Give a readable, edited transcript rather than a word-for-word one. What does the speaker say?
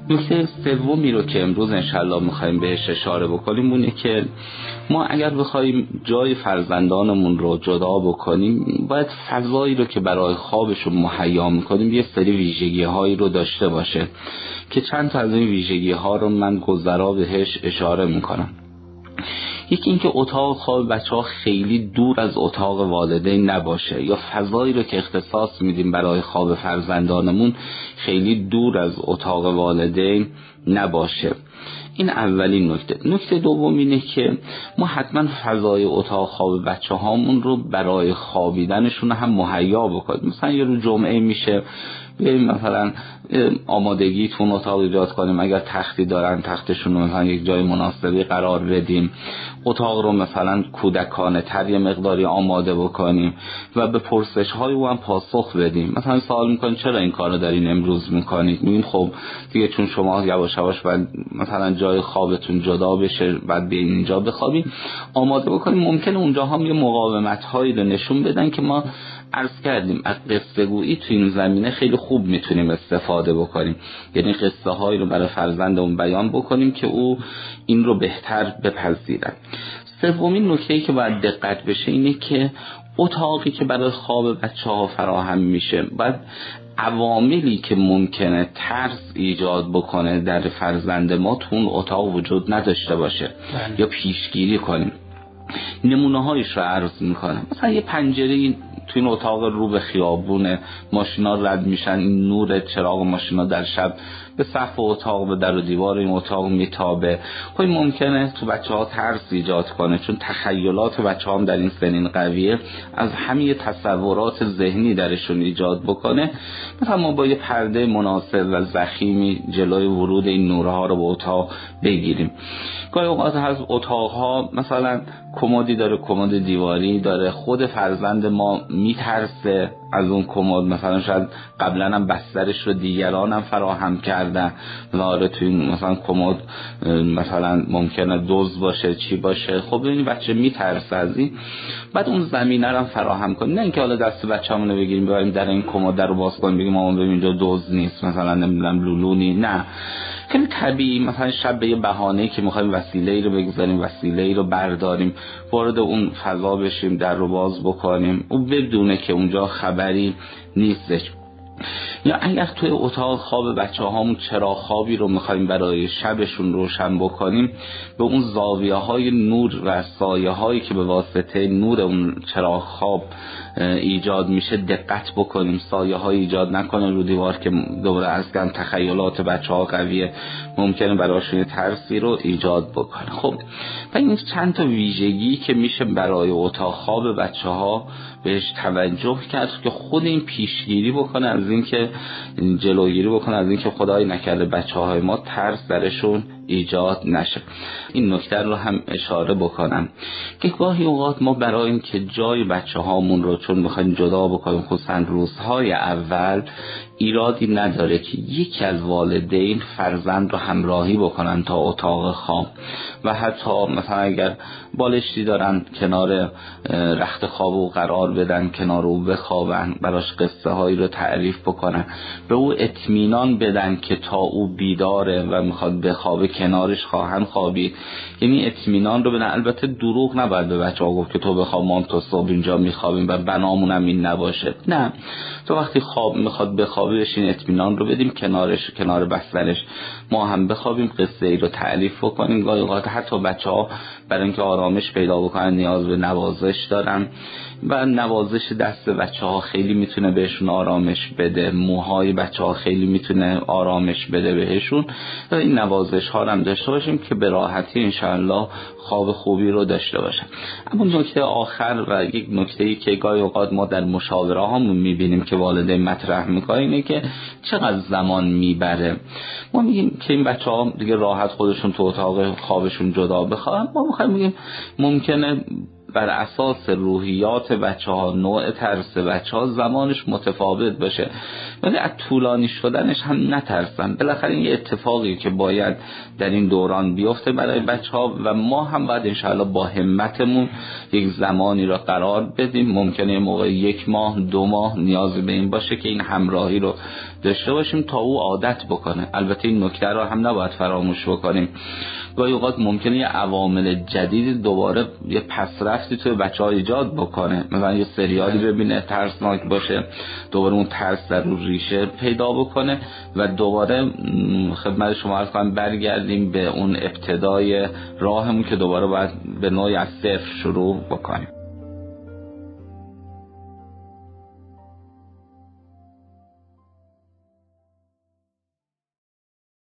نکته سومی رو که امروز انشالله میخوایم بهش اشاره بکنیم اونه که ما اگر بخوایم جای فرزندانمون رو جدا بکنیم باید فضایی رو که برای خوابشون مهیا میکنیم یه سری ویژگی هایی رو داشته باشه که چند تا از این ویژگی ها رو من گذرا بهش اشاره میکنم. یکی این که اتاق خواب بچه‌ها خیلی دور از اتاق والدین نباشه، یا فضایی رو که اختصاص میدیم برای خواب فرزندانمون خیلی دور از اتاق والدین نباشه. این اولین نکته. نکته دوم اینه که ما حتما فضای اتاق خواب بچه هامون رو برای خوابیدنشون هم مهیا بکنیم. مثلا یه روز جمعه میشه بیاییم مثلا آمادگیتون اتاق ایجاد کنیم، اگر تختی دارن تختشون رو مثلا یک جای مناسبی قرار بدیم، اتاق رو مثلا کودکانه تر یه مقداری آماده بکنیم و به پرسش های او هم پاسخ بدیم. مثلا سوال میکنید چرا این کارو دارین امروز میکنید؟ میگیم خب دیگه چون شما یواش یواش باید مثلا جای خوابتون جدا بشه بعد بیاین اینجا بخوابیم، آماده بکنیم. ممکنه اونجا هم یه مقاومت هایی رو نشون بدن که ما عرض کردیم از قصه گویی تو این زمینه خیلی خوب میتونیم استفاده بکنیم، یعنی قصه هایی رو برای فرزندمون بیان بکنیم که او این رو بهتر بپذیرن. سومین نکته‌ای که باید دقت بشه اینه که اتاقی که برای خواب بچه‌ها فراهم میشه باید عواملی که ممکنه ترس ایجاد بکنه در فرزند ما تو اون اتاق وجود نداشته باشه یا پیشگیری کنیم. نمونه هایش رو عرض میکنم. مثلا یه پنجره تو این اتاق رو به خیابونه، ماشینا رد میشن، این نور چراغ ماشینا در شب به سقف اتاق به در و دیوار این اتاق میتابه. خب ممکنه تو بچه‌ها ترس ایجاد کنه، چون تخیلات بچه‌ها هم در این سنین قویه، از همین تصورات ذهنی درشون ایجاد بکنه. مثلا ما با یه پرده مناسب و ضخیمی جلوی ورود این نورها رو به اتاق بگیریم. گاهی اوقات از اتاق‌ها مثلا کمدی داره، کمد دیواری داره، خود فرزند ما میترسه از اون کمد، مثلا شاید قبلا هم بسترش رو دیگران هم فراهم کردن و تو این مثلا کمد مثلا ممکنه دزد باشه چی باشه. خب این بچه میترسه از این، بعد اون زمینه رو هم فراهم کنیم. نه اینکه حالا دست بچه‌مون رو بگیریم ببریم در این کمد رو باز کنیم بگیم مامان ببین اینجا دزد نیست، مثلا نمیدونم لولونی، نه. خیلی طبیعی مثلا شب به یه بهانه‌ای که می‌خوایم وسیله‌ای رو بگذاریم، وسیله‌ای رو برداریم، وارد اون فضا بشیم، در رو باز بکنیم، اون بدونه که اونجا خبری نیستش. یا اگر توی اتاق خواب بچه‌هامون چراغ خوابی رو می‌خوایم برای شبشون روشن بکنیم، به اون زاویه‌های نور و سایه‌هایی که به واسطه نور اون چراغ خواب ایجاد میشه دقت بکنیم، سایه‌های ایجاد نکنه رو دیوار که دوباره اصلا تخیلات بچه‌ها قویه، ممکنه براشون ترسی رو ایجاد بکنه. خب و این چند تا ویژگی که میشه برای اتاق خواب بچه‌ها بهش توجه کرد که خود این پیشگیری بکنه از این که جلوگیری بکنه از این که خدای نکرده بچه‌های ما ترس درشون ایجاد نشه. این نکته رو هم اشاره بکنم که گاهی اوقات ما برای این که جای بچه‌هامون رو چون می‌خوایم جدا بکنیم، خصوصا روزهای اول، ایرادی نداره که یکی از والدین فرزند رو همراهی بکنن تا اتاق خواب و حتی مثلا اگر بالشتی دارن کنار رخت خواب او قرار بدن، کنار او بخوابن، براش قصه هایی رو تعریف بکنن، به او اطمینان بدن که تا او بیداره و میخواد بخوابه کنارش خواهن خوابید. یعنی اطمینان رو بدن. البته دروغ نباید به بچه‌ها گفت که تو بخواب ما تا صبح اینجا میخوابیم و بنامونم این نباشه. نه، تو وقتی خواب میخواد بخوابه بشین اطمینان رو بدیم کنارش، کنار بسترش، ما هم بخوابیم، قصه ای رو تعریف بکنیم. گاهی اوقات حتی بچه‌ها برای اینکه آرامش پیدا بکنن نیاز به نوازش دارن و نوازش دست بچه‌ها خیلی میتونه بهشون آرامش بده، موهای بچه‌ها خیلی میتونه آرامش بده بهشون. و این نوازش ها هم داشته باشیم که به راحتی انشاءالله خواب خوبی رو داشته باشن. اما نکته آخر و یک نکته‌ای که گاهی اوقات ما در مشاوره هامون میبینیم که والدین مطرح میکنن اینه که چقدر زمان میبره. ما میگیم که این بچه‌ها دیگه راحت خودشون تو اتاق خوابشون جدا بخوابن، ما میگیم ممکنه بر اساس روحیات بچه‌ها، نوع ترس بچه‌ها زمانش متفاوت باشه، ولی از طولانی شدنش هم نترسن. بالاخره این اتفاقی که باید در این دوران بیفته برای بچه‌ها و ما هم باید انشاءالله با همتمون یک زمانی را قرار بدیم. ممکنه موقع 1 ماه 2 ماه نیازی به این باشه که این همراهی رو داشته باشیم تا او عادت بکنه. البته این نکته رو هم نباید فراموش بکنیم، گاهی اوقات ممکنه یه عوامل جدید دوباره یه پسرفتی توی بچه‌ها ایجاد بکنه، مثلا یه سریالی ببینه ترسناک باشه، دوباره اون ترس در رو ریشه پیدا بکنه و دوباره خدمت شما عرض کنم برگردیم به اون ابتدای راهمون که دوباره باید به نوعی از صفر شروع بکنیم.